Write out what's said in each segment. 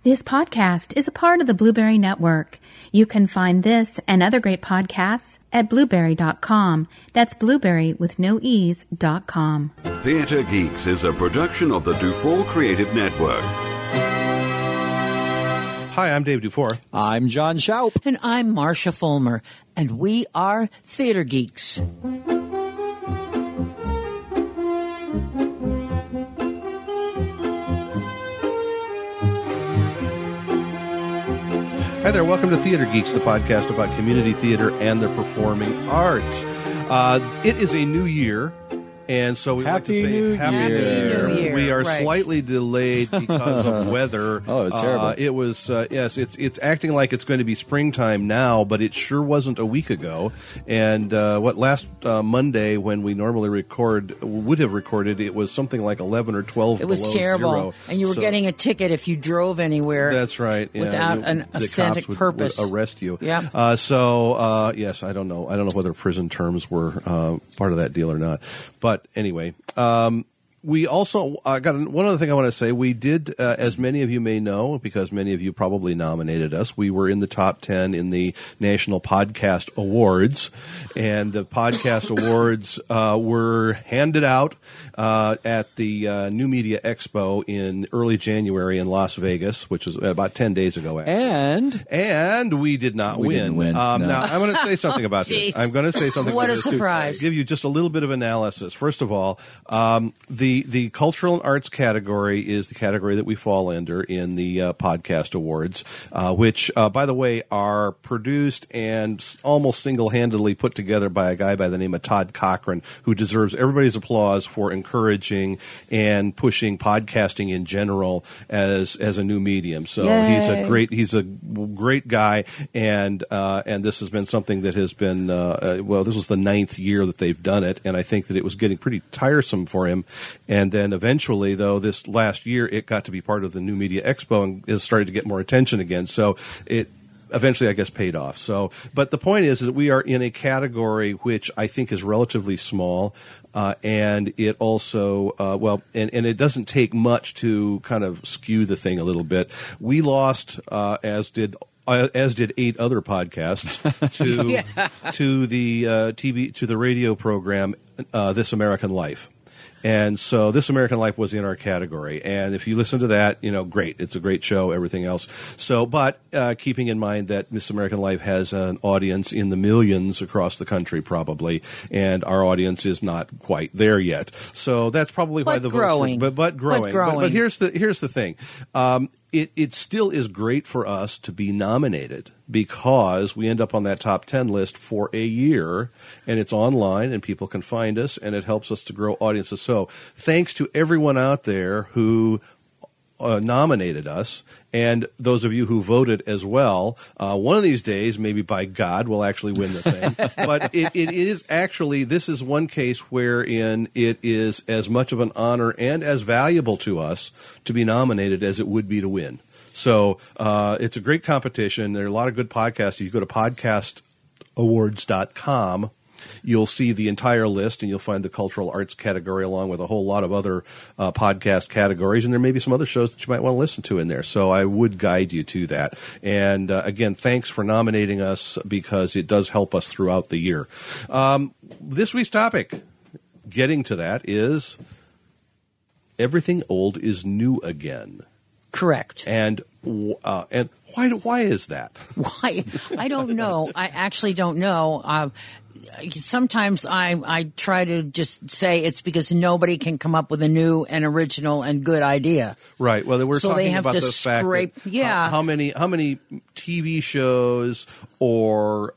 This podcast is a part of the Blueberry Network. You can find this and other great podcasts at blueberry.com. That's blueberry with no e's.com. Theater Geeks is a production of the Dufour Creative Network. Hi, I'm Dave Dufour. I'm John Schaup. And I'm Marcia Fulmer. And we are Theater Geeks. Hi there, welcome to Theater Geeks, the podcast about community theater and the performing arts. It is a new year, and so we like to say Happy New Year. We are slightly delayed because of weather. Oh, it was terrible. It was, yes, it's acting like it's going to be springtime now, but it sure wasn't a week ago. And last Monday, when we normally would have recorded, it was something like 11 or 12 It was below terrible. zero. And you were getting a ticket if you drove anywhere. That's right. Yeah. Without an authentic purpose. Would arrest you. Yeah. Yes, I don't know. I don't know whether prison terms were part of that deal or not. But anyway, we also got one other thing I want to say. We did, as many of you may know, because many of you probably nominated us, we were in the top 10 in the National Podcast Awards. And the Podcast Awards were handed out at the New Media Expo in early January in Las Vegas, which was about 10 days ago. And we did not win. Didn't win. No. Now, I'm going to say something about this. I'm going to say something What about a this surprise. to give you just a little bit of analysis. First of all, the cultural and arts category is the category that we fall under in the Podcast Awards, which, by the way, are produced and almost single-handedly put together by a guy by the name of Todd Cochran, who deserves everybody's applause for encouraging and pushing podcasting in general as a new medium. So Yay. he's a great guy, and this has been something that has been this was the 9th year that they've done it, and I think that it was getting pretty tiresome for him. And then eventually, though, this last year, it got to be part of the New Media Expo and has started to get more attention again. So it eventually, I guess, paid off. So, but the point is that we are in a category which I think is relatively small, and it also, and it doesn't take much to kind of skew the thing a little bit. We lost, as did 8 other podcasts to the radio program This American Life. And so This American Life was in our category. And if you listen to that, great. It's a great show, everything else. So, but keeping in mind that This American Life has an audience in the millions across the country, probably, and our audience is not quite there yet. So that's probably why the growing. votes but growing. But here's the thing. It still is great for us to be nominated because we end up on that top 10 list for a year, and it's online, and people can find us, and it helps us to grow audiences. So thanks to everyone out there who nominated us, and those of you who voted as well. One of these days, maybe by God, we'll actually win the thing. But it is actually, this is one case wherein it is as much of an honor and as valuable to us to be nominated as it would be to win. So it's a great competition. There are a lot of good podcasts. If you go to podcastawards.com, you'll see the entire list, and you'll find the cultural arts category along with a whole lot of other podcast categories, and there may be some other shows that you might want to listen to in there. So I would guide you to that. And again, thanks for nominating us because it does help us throughout the year. This week's topic, getting to that, is everything old is new again. Correct. And why is that? Why? I don't know. I actually don't know. Sometimes I try to just say it's because nobody can come up with a new and original and good idea. Right. Well, we're talking about the fact that how many TV shows or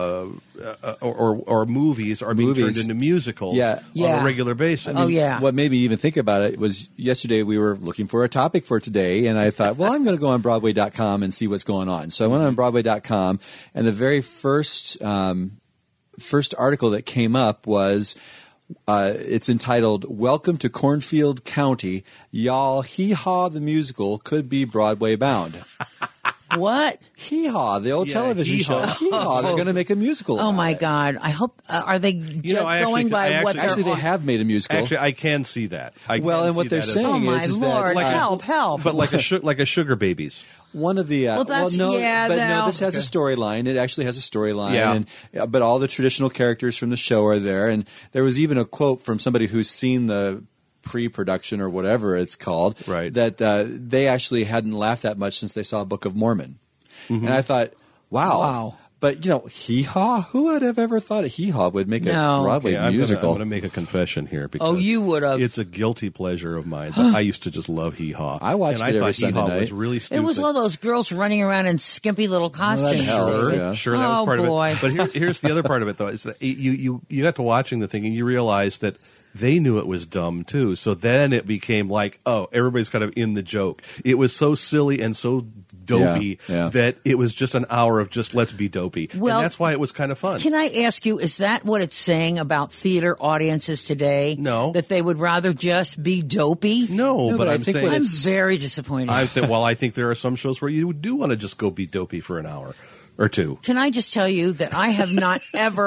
movies are being turned into musicals on a regular basis. I mean, what made me even think about it was yesterday we were looking for a topic for today, and I thought, well, I'm going to go on Broadway.com and see what's going on. So I went on Broadway.com, and the very first article that came up was it's entitled "Welcome to Cornfield County. Y'all Hee Haw the Musical Could Be Broadway Bound." What? Hee Haw, the old Yeah, television Hee show. Haw. Hee Haw. They're going to make a musical. Oh about my it. God! I hope are they I going actually- by I what actually- they're Actually, they have made a musical. Actually, I can see that. Well, and what they're saying Oh my is Lord! that help! but like a Sugar Babies. one of the Well, that's- no, yeah, but no. no, this has a storyline. It actually has a storyline, Yeah. but all the traditional characters from the show are there. And there was even a quote from somebody who's seen the pre-production or whatever it's called, Right. that they actually hadn't laughed that much since they saw Book of Mormon. Mm-hmm. And I thought, wow. Wow. But, Hee Haw? Who would have ever thought a Hee Haw would make No. a Broadway I'm musical? going to make a confession here. Because Oh, you would have. It's a guilty pleasure of mine. I used to just love Hee Haw. I watched and it every I thought Sunday Hee Haw night. was really stupid. It was all those girls running around in skimpy little costumes. hell, David. yeah. Sure, that was Oh, part boy. of it. But here's the other part of it, though. Is that you got to watching the thing and you realize that they knew it was dumb too. So then it became like, oh, everybody's kind of in the joke. It was so silly and so dopey Yeah. that it was just an hour of just let's be dopey. Well, and that's why it was kind of fun. Can I ask you, is that what it's saying about theater audiences today? No. That they would rather just be dopey? No, No, but but I I'm think saying what I'm it's- very disappointed. I think there are some shows where you do want to just go be dopey for an hour or two. Can I just tell you that I have not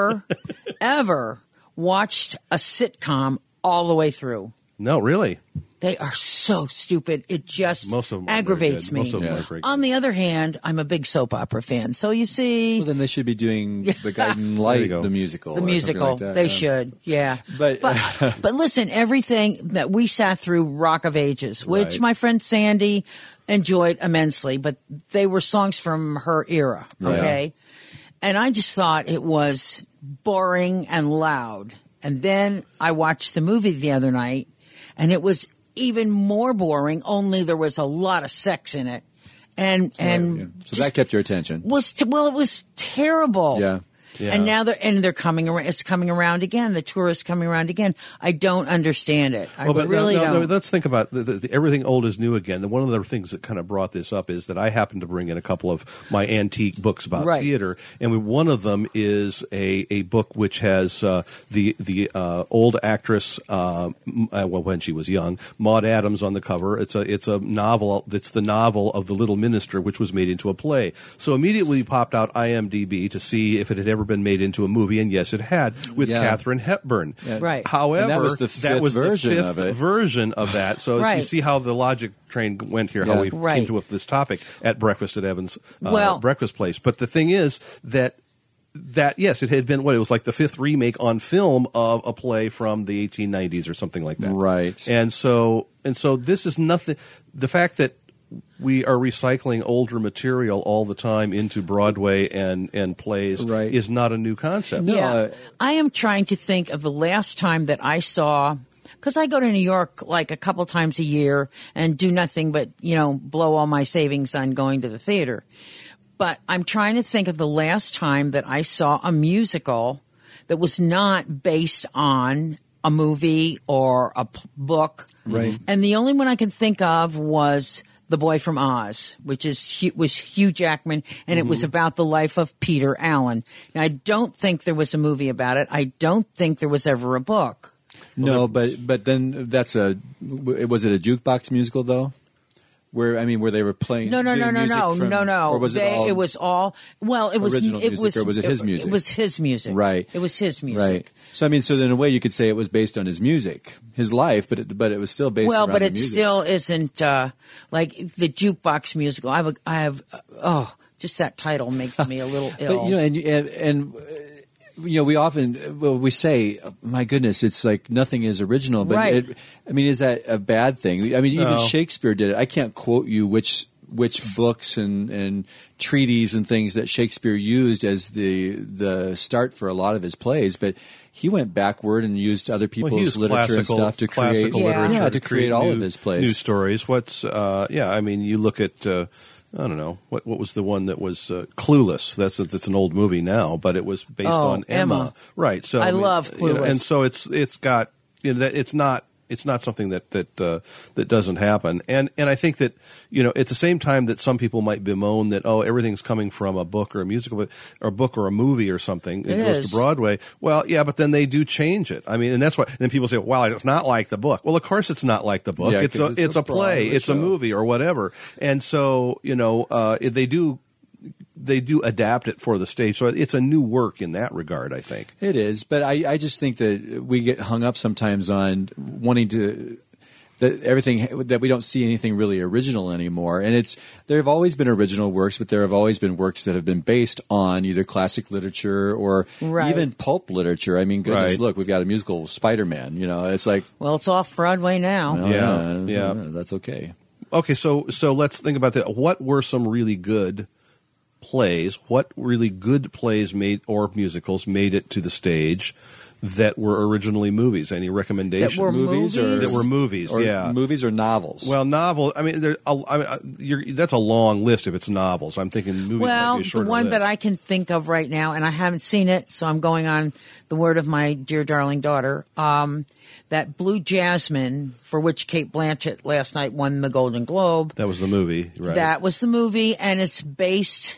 ever watched a sitcom all the way through? No, really. They are so stupid. It just Most of them are aggravates very me. good. Most of them Yeah. are very On the other hand, I'm a big soap opera fan. So you see, Well, then they should be doing The Guiding There you Light, go. the musical. the or something musical, like that, they yeah. should. Yeah. But- but listen, everything that we sat through Rock of Ages, which Right. my friend Sandy enjoyed immensely, but they were songs from her era. Right. Okay. And I just thought it was boring and loud. And then I watched the movie the other night and it was even more boring, only there was a lot of sex in it. And Yeah. So just that kept your attention. it was terrible. Yeah. Yeah. And now they're coming around. It's coming around again. The tour is coming around again. I don't understand it. I really don't. Let's think about the everything old is new again. And one of the things that kind of brought this up is that I happened to bring in a couple of my antique books about Right. theater, and one of them is a book which has the old actress, when she was young, Maude Adams on the cover. It's a novel. It's the novel of The Little Minister, which was made into a play. So immediately we popped out IMDb to see if it had ever been made into a movie, and yes, it had, with Yeah. Katharine Hepburn. Yeah. Right. However, And that was the fifth version of it. version of that. So Right. you see how the logic train went here, Yeah. how we Right. came to this topic at Breakfast at Evans Well- Breakfast Place. But the thing is that yes, it had been it was like the fifth remake on film of a play from the 1890s or something like that. Right. And so this is nothing. The fact that we are recycling older material all the time into Broadway and plays Right. is not a new concept. No, Yeah. I am trying to think of the last time that I saw, because I go to New York like a couple times a year and do nothing but, blow all my savings on going to the theater. But I'm trying to think of the last time that I saw a musical that was not based on a movie or a book. Right. And the only one I can think of was The Boy from Oz, which was Hugh Jackman, and it was about the life of Peter Allen. Now, I don't think there was a movie about it. I don't think there was ever a book. No, but then was it a jukebox musical though? Where they were playing. No. doing music from- Or was it was all. Well, it was original it music, was or was it his music? It was his music. Right. It was his music. Right. So so in a way you could say it was based on his music, his life, but it was still based. Well, around but the it music. still isn't like the jukebox musical. I have just that title makes me a little ill. But and we often we say, my goodness, it's like nothing is original. But Right. is that a bad thing? I mean, even No. Shakespeare did it. I can't quote you which books and treaties and things that Shakespeare used as the start for a lot of his plays, but he went backward and used other Well, he people's used literature and stuff to create classical Yeah. literature to create all of new- his plays. new stories. You look at I don't know what was the one that was Clueless. It's an old movie now, but it was based Oh, on Emma. Emma. Right? So I love Clueless. and so it's got it's not It's not something that doesn't happen. And I think that, at the same time that some people might bemoan that, everything's coming from a book or a musical or a book or a movie or something. It goes to Broadway. Well, yeah, but then they do change it. I mean, and that's why then people say, well, it's not like the book. Well, of course it's not like the book. Yeah, it's a play. It's a movie or whatever. And so, they do adapt it for the stage. So it's a new work in that regard, I think. It is, but I just think that we get hung up sometimes on wanting to that we don't see anything really original anymore. And there have always been original works, but there have always been works that have been based on either classic literature or even pulp literature. I mean, goodness, look, we've got a musical, Spider-Man. It's like, well, it's off Broadway now. Well, yeah, that's okay. Okay, so let's think about that. What were some really good plays? What really good plays or musicals made it to the stage that were originally movies? Any recommendations? That were movies? That were movies, yeah. Movies or novels? Well, novel. I mean, that's a long list if it's novels. I'm thinking movies might be a shorter the one list. that I can think of right now, and I haven't seen it, so I'm going on the word of my dear darling daughter, that Blue Jasmine, for which Cate Blanchett last night won the Golden Globe. That was the movie, right? That was the movie, and it's based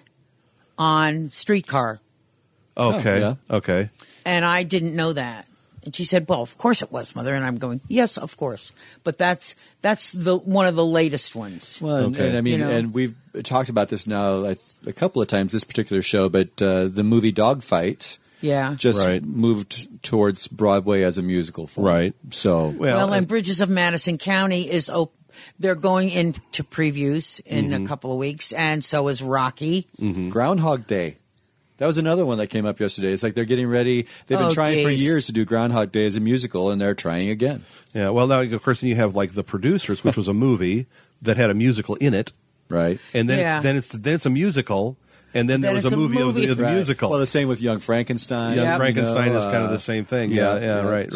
on Streetcar. Okay, yeah. Okay. And I didn't know that. And she said, well, of course it was, Mother. And I'm going, yes, of course. But that's one of the latest ones. Well, and I mean, and we've talked about this now a couple of times, this particular show, but the movie Dogfight just moved towards Broadway as a musical form. Right. So, well, and Bridges of Madison County is open. They're going into previews in a couple of weeks, and so is Rocky. Mm-hmm. Groundhog Day. That was another one that came up yesterday. It's like they're getting ready. They've been trying for years to do Groundhog Day as a musical, and they're trying again. Yeah, well, now, of course, then you have like The Producers, which was a movie that had a musical in it. Right. And then it's a musical. And then there was a movie of the musical. Well, the same with Young Frankenstein. Young Frankenstein is kind of the same thing. Right.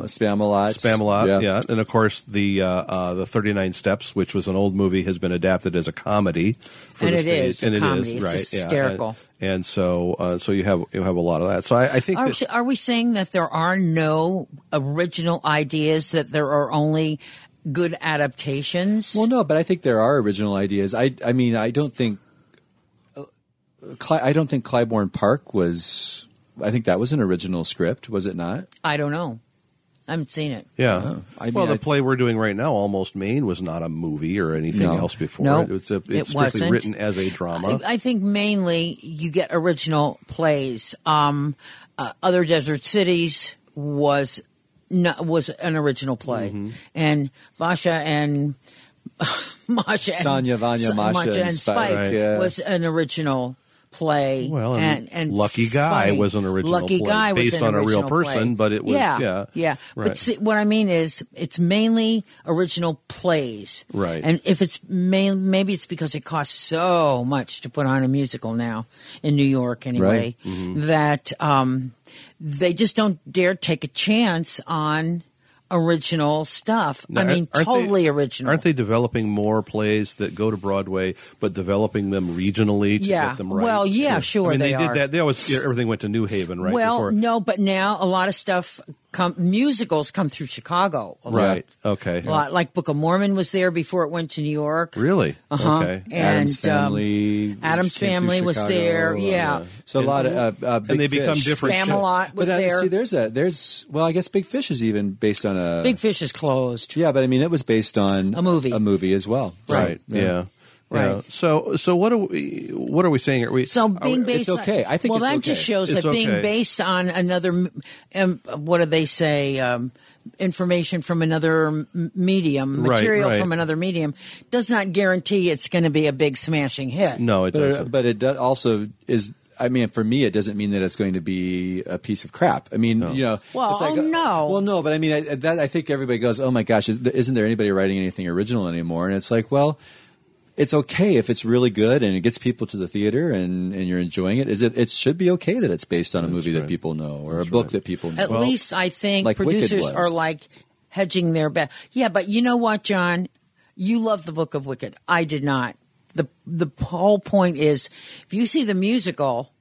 Spam-A-Lot, yeah. And of course, the 39 Steps, which was an old movie, has been adapted as a comedy for the stage. Is a comedy. It's hysterical. And so you have a lot of that. So I think are we saying that there are no original ideas, that there are only good adaptations? Well, no, but I think there are original ideas. I mean, I don't think Clybourne Park was. I think that was an original script, was it not? I don't know. I haven't seen it. Yeah. The play we're doing right now, Almost Maine, was not a movie or anything else before. No, it's strictly written as a drama. I think mainly you get original plays. Other Desert Cities was an original play, and Masha and Sonia, Vanya, Masha, and Spike was an original play. Well, and Lucky Guy was an original Lucky play. Guy was based an on a real original person, play. but it was Right. But see, what I mean is, it's mainly original plays, right? And if it's maybe it's because it costs so much to put on a musical now in New York, anyway, that they just don't dare take a chance on original stuff. Now, I mean, totally original. Aren't they developing more plays that go to Broadway, but developing them regionally to get them right? Well, sure. I mean, they did that. They always everything went to New Haven, right? Well, no, but now a lot of stuff musicals come through Chicago. Right. Okay. A lot, like Book of Mormon was there before it went to New York. Really? Okay. And Adam's Family. Adam's Family was there. Yeah. So a lot of Big and they Fish. become different. Spam-A-Lot was there. See, there's I guess Big Fish is even based on a Big Fish is closed. Yeah, but I mean, it was based on a movie as well. Right. Yeah. Right. Yeah. So what are we saying? Are we? So being based, it's okay. I think. Well, that just shows that being based on another. What do they say? Information from another medium, material from another medium, does not guarantee it's going to be a big smashing hit. No, it doesn't. But it also is. I mean, for me, it doesn't mean that it's going to be a piece of crap. I mean, you know. Well, it's like, no. Well, no, but I mean, I think everybody goes, "Oh my gosh, isn't there anybody writing anything original anymore?" And it's like, well. It's okay if it's really good and it gets people to the theater and you're enjoying it. It should be okay that it's based on a movie that people know or a book that people know. At least I think like producers are like hedging their bet. Yeah, but you know what, John? You love the Book of Wicked. I did not. The whole point is, if you see the musical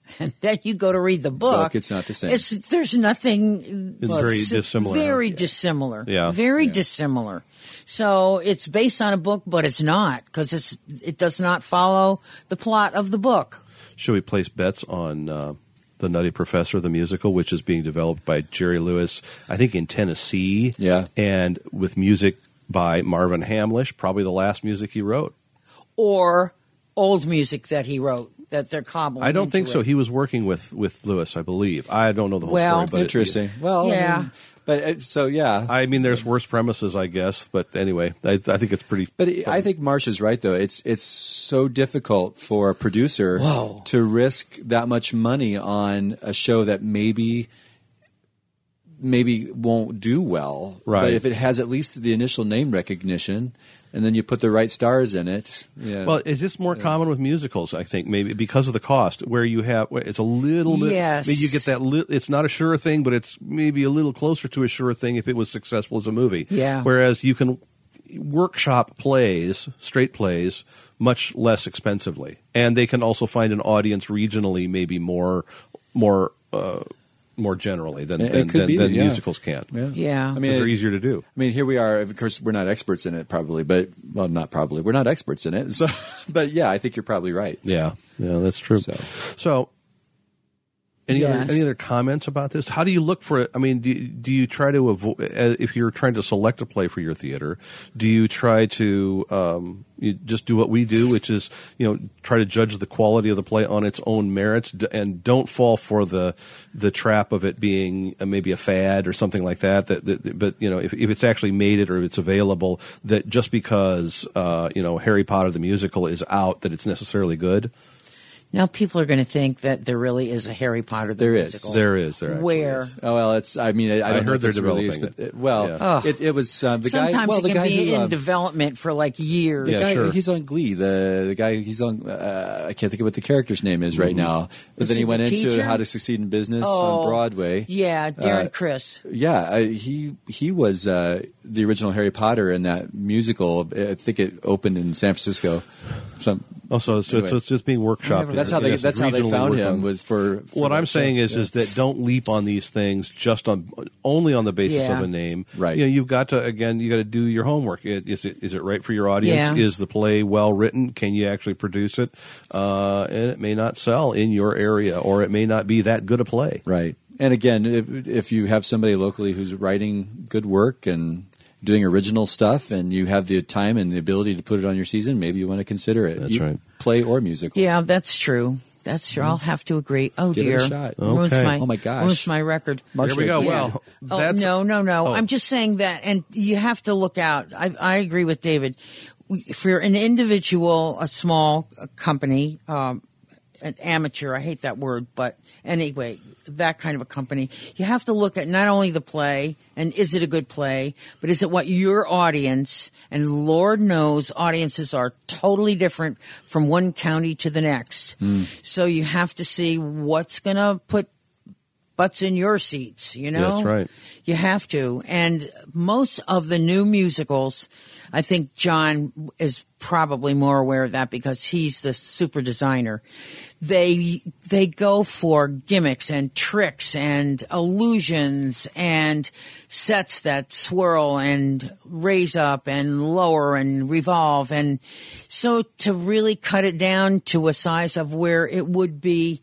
and then you go to read the book, it's not the same. There's nothing. It's very dissimilar. Very dissimilar. Yeah. Very dissimilar. So it's based on a book, but it's not, because it does not follow the plot of the book. Should we place bets on The Nutty Professor, the musical, which is being developed by Jerry Lewis, I think in Tennessee, and with music by Marvin Hamlish, probably the last music he wrote. Or old music that he wrote that they're cobbling. I don't think into so. it. He was working with Lewis, I believe. I don't know the whole story. But interesting. Well, Yeah. I mean, but so yeah. I mean, there's worse premises, I guess. But anyway, I think it's pretty. But I think Marsh is right, though. It's so difficult for a producer to risk that much money on a show that maybe won't do well. Right. But if it has at least the initial name recognition, and then you put the right stars in it. Yeah. Well, it's just more common with musicals, I think, maybe because of the cost, where it's a little bit. Yes. Maybe you get that. It's not a sure thing, but it's maybe a little closer to a sure thing if it was successful as a movie. Yeah. Whereas you can workshop plays, straight plays, much less expensively, and they can also find an audience regionally, maybe more generally than musicals can. Yeah. I mean, Because they're easier to do. I mean, here we are. Of course, we're not experts in it, probably, but not probably. We're not experts in it. So, but yeah, I think you're probably right. Yeah, that's true. So any other comments about this? How do you look for it? I mean, do you try to avoid, if you're trying to select a play for your theater, do you try to you just do what we do, which is try to judge the quality of the play on its own merits, and don't fall for the trap of it being maybe a fad or something like that. But if it's actually made it or it's available, that just because Harry Potter the musical is out, that it's necessarily good. Now people are going to think that there really is a Harry Potter the musical. There actually Where? is. Oh well, it's. I mean, I don't know heard if they're it's released, developing but it was the guy. Sometimes Well, it the can guy be who, in development for like years. the Yeah, guy, sure. he's on Glee. The guy he's on. I can't think of what the character's name is right now. But Is then he he went the into teacher? How to Succeed in Business Oh, on Broadway. Yeah, Darren Criss. Yeah, he was the original Harry Potter in that musical. I think it opened in San Francisco. So it's just being workshopped. That's how Yes, that's how they regionally found worked him on. was for What I'm that saying show. is that don't leap on these things just only on the basis Yeah. of a name. Right. You've got to do your homework. Is it right for your audience? Yeah. Is the play well written? Can you actually produce it? And it may not sell in your area, or it may not be that good a play. Right. And again, if you have somebody locally who's writing good work and doing original stuff, and you have the time and the ability to put it on your season, maybe you want to consider it. That's right. Play or musical. Yeah, that's true. That's true. I'll have to agree. Oh, Give it a dear. shot. Ruins Okay. Oh, my gosh. Ruins my record. There we go. Yeah. Well, that's no. Oh. I'm just saying that, and you have to look out. I agree with David. For an individual, a small company, an amateur, I hate that word, but anyway, that kind of a company, you have to look at not only the play and is it a good play, but is it what your audience, and Lord knows audiences are totally different from one county to the next. So you have to see what's going to put butts in your seats, That's right. You have to. And most of the new musicals, I think John is probably more aware of that because he's the super designer. They go for gimmicks and tricks and illusions and sets that swirl and raise up and lower and revolve. And so to really cut it down to a size of where it would be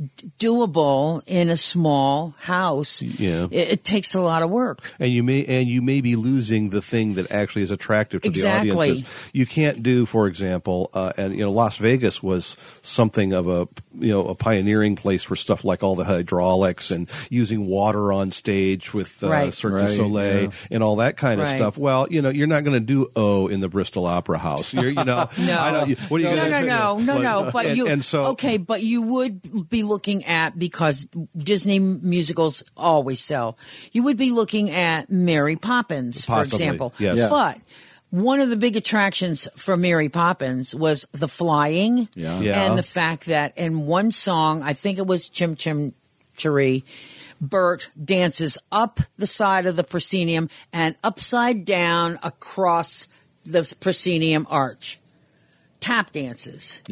doable in a small house, it takes a lot of work. And you may be losing the thing that actually is attractive to Exactly. the audiences. You can't do, for example, and Las Vegas was something of a pioneering place for stuff like all the hydraulics and using water on stage with Cirque du Soleil and all that kind of stuff. Well, you're not going to do in the Bristol Opera House. What are you going to No. But but you would be looking at, because Disney musicals always sell, you would be looking at Mary Poppins, for Possibly, example. yes. Yeah. But one of the big attractions for Mary Poppins was the flying and the fact that in one song, I think it was Chim Chim Cheree, Bert dances up the side of the proscenium and upside down across the proscenium arch. Tap dances. Yeah.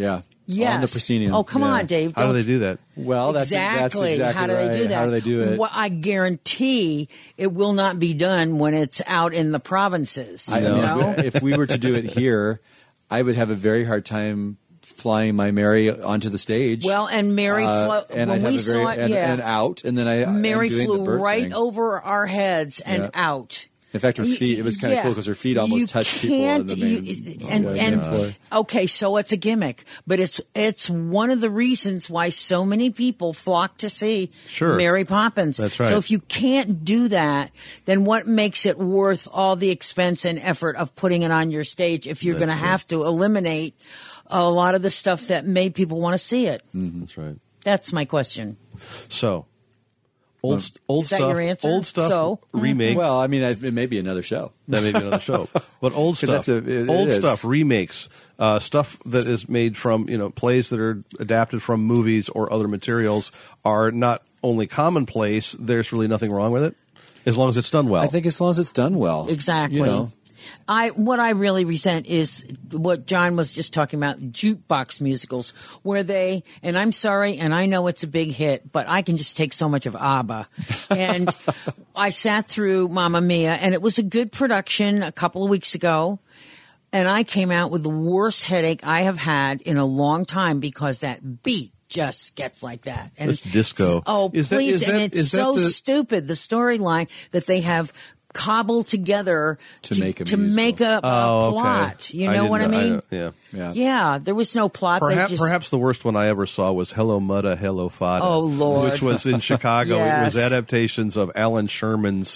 Yes. on the proscenium. Oh, come Yeah. on, Dave. How do Don't- they do that? Well, that's exactly How do right. they do that? How do they do it? Well, I guarantee it will not be done when it's out in the provinces. I you know? If we were to do it here, I would have a very hard time flying my Mary onto the stage. Well, and Mary flew and when I have we a very, saw it. and out, and then Mary I'm doing flew the bird right thing. over our heads and Yeah. out. In fact, her feet. It was kind of Yeah. cool because her feet almost You touched people on the main. and floor. okay, so it's a gimmick, but it's one of the reasons why so many people flock to see Sure. Mary Poppins. That's right. So if you can't do that, then what makes it worth all the expense and effort of putting it on your stage if you're going to have to eliminate a lot of the stuff that made people want to see it? That's right. That's my question. So, old Is stuff. that your answer? Old stuff. So? Remakes. Well, I mean, it may be another show. That may be another show. But old 'Cause stuff, that's it old is. stuff, remakes, stuff that is made from plays that are adapted from movies or other materials are not only commonplace. There's really nothing wrong with it, as long as it's done well. I think as long as it's done well. Exactly. You know, What I really resent is what John was just talking about, jukebox musicals, where they, and I'm sorry, and I know it's a big hit, but I can just take so much of ABBA. And I sat through Mamma Mia, and it was a good production a couple of weeks ago. And I came out with the worst headache I have had in a long time because that beat just gets like that. And It's disco. Oh, Is that- please. is and that- it's is that so the- stupid, the storyline that they have cobbled together To make a to musical. make a plot. You know what I mean? Yeah. yeah. There was no plot. They just, Perhaps the worst one I ever saw was Hello Mudda, Hello Fada. Oh, Lord. Which was in Chicago. It was Yes. adaptations of Alan Sherman's.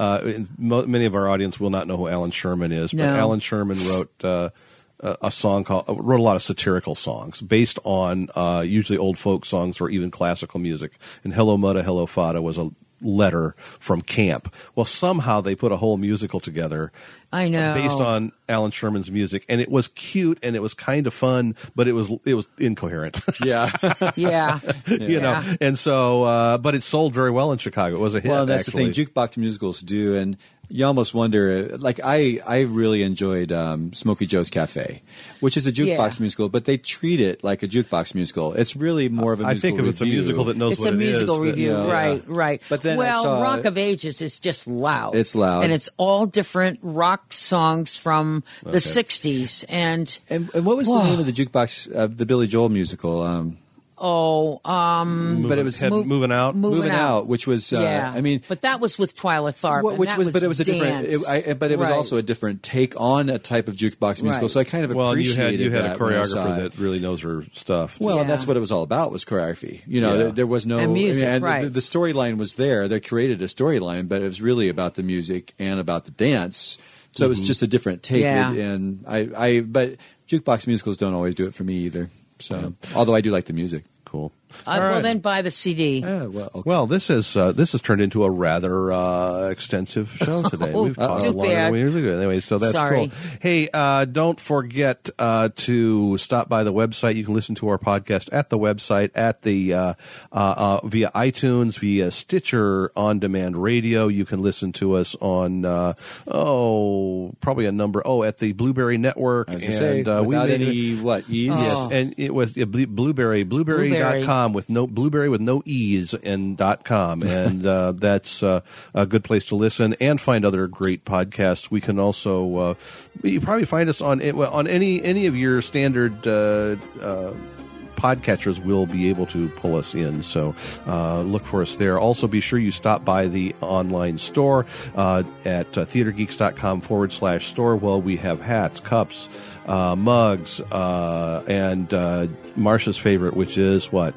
Many of our audience will not know who Alan Sherman is, but No. Alan Sherman wrote a song wrote a lot of satirical songs based on usually old folk songs or even classical music. And Hello Mudda, Hello Fada was a letter from camp. Well, somehow they put a whole musical together. I know. Based on Alan Sherman's music, and it was cute and it was kind of fun, but it was incoherent. Yeah. yeah. you know, and so but it sold very well in Chicago. It was a hit. Well, that's actually. the thing jukebox musicals do, and you almost wonder. Like I really enjoyed Smokey Joe's Cafe, which is a jukebox Yeah. musical, but they treat it like a jukebox musical. It's really more of a I musical think if it's a review. musical that knows It's what a it is, musical that- review, yeah. right. But then I well, saw- Rock of Ages is just loud. It's loud. and it's all different rock songs from the '60s. And And what was the name of the jukebox, the Billy Joel musical? But it was moving out. Moving Out, which was yeah. I mean, but that was with Twyla Tharp, and which that was, but it was a different. dance. But it was Right. also a different take on a type of jukebox musical. Right. So I kind of Well, you appreciated had a that when I saw choreographer it. that really knows her stuff. Well, and Yeah. that's what it was all about was choreography. You know, Yeah. there was no And music, and right. the storyline was there. They created a storyline, but it was really about the music and about the dance. So it was just a different take. Yeah. And but jukebox musicals don't always do it for me either. So, although I do like the music. Cool. Well, then buy the CD. Yeah, well, okay. Well, this has turned into a rather extensive show today. Oh, We've talked too longer than bad. we usually do. Anyway, so that's Sorry. cool. Hey, don't forget to stop by the website. You can listen to our podcast at the website, at the via iTunes, via Stitcher On Demand Radio. You can listen to us on probably a number at the Blueberry Network. I was going to say, we without made any ease. Yes, and it was blueberry.com with no blueberry with no e's and .com, and that's a good place to listen and find other great podcasts. We can also you probably find us on any of your standard podcatchers will be able to pull us in. So look for us there. Also, be sure you stop by the online store at theatergeeks.com/store. Well, we have hats, cups, mugs, and Marsha's favorite, which is what?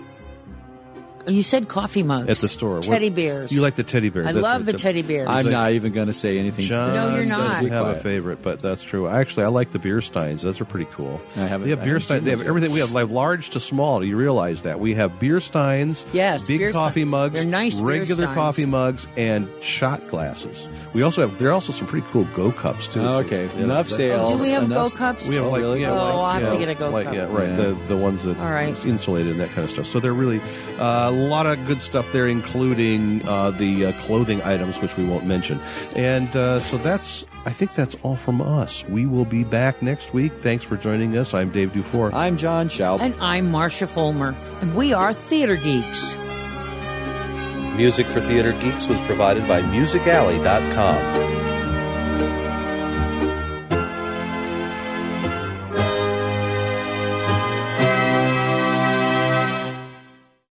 You said coffee mugs At the store. Teddy bears. You like the teddy bears. I That's love what the teddy bears. I'm not even going to say anything. John No, you're not. doesn't have a Quiet. favorite, but that's true. Actually, I like the beer steins. Those are pretty cool. I haven't- They have I beer haven't steins. seen They have those yet. everything. We have like large to small. Do you realize that? We have beer steins, Yes, big beer coffee stein- mugs, they're nice beer regular steins. coffee mugs, and shot glasses. We also have. There are also some pretty cool Go Cups too. Oh, So, okay. yeah, Enough that's- sales. Do we have enough- Go Cups? We have like really? yeah, Oh, like, I'll have yeah, to get a Go like, Cup. Yeah, right. Yeah. The ones that All right. it's insulated and that kind of stuff. So they're really lot of good stuff there, including the clothing items, which we won't mention. And so I think that's all from us. We will be back next week. Thanks for joining us. I'm Dave Dufour. I'm John Schaub. And I'm Marcia Fulmer. And we are Theater Geeks. Music for Theater Geeks was provided by MusicAlley.com.